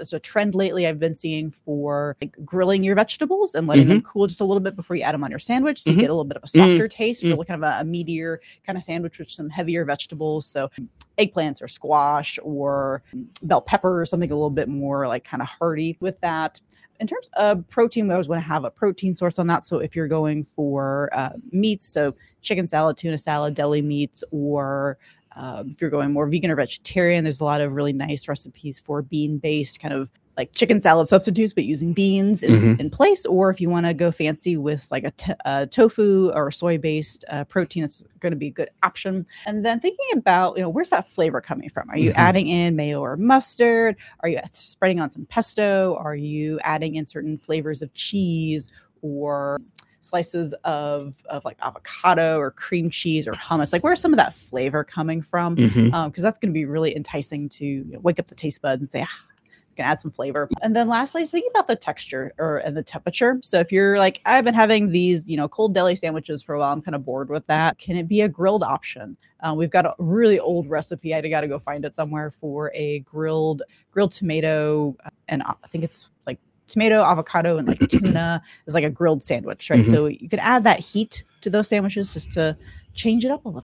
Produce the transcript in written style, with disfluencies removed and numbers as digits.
a trend lately I've been seeing for like grilling your vegetables and letting them cool just a little bit before you add them on your sandwich, so you get a little bit of a softer taste, really kind of a meatier kind of sandwich with some heavier vegetables. So eggplants or squash or bell pepper or something a little bit more like kind of hearty with that. In terms of protein, we always want to have a protein source on that. So if you're going for meats, so chicken salad, tuna salad, deli meats, or if you're going more vegan or vegetarian, there's a lot of really nice recipes for bean-based kind of like chicken salad substitutes, but using beans in place. Or if you want to go fancy with like a tofu or soy-based protein, it's going to be a good option. And then thinking about, where's that flavor coming from? Are you adding in mayo or mustard? Are you spreading on some pesto? Are you adding in certain flavors of cheese or slices of like avocado or cream cheese or hummus? Like, where's some of that flavor coming from? Because that's going to be really enticing to wake up the taste buds and say, can add some flavor. And then lastly, just thinking about the texture and the temperature. So if you're like, I've been having these, cold deli sandwiches for a while, I'm kind of bored with that. Can it be a grilled option? We've got a really old recipe. I got to go find it somewhere for a grilled tomato. And I think it's like tomato, avocado, and like tuna is like a grilled sandwich, right? So you could add that heat to those sandwiches just to change it up a little.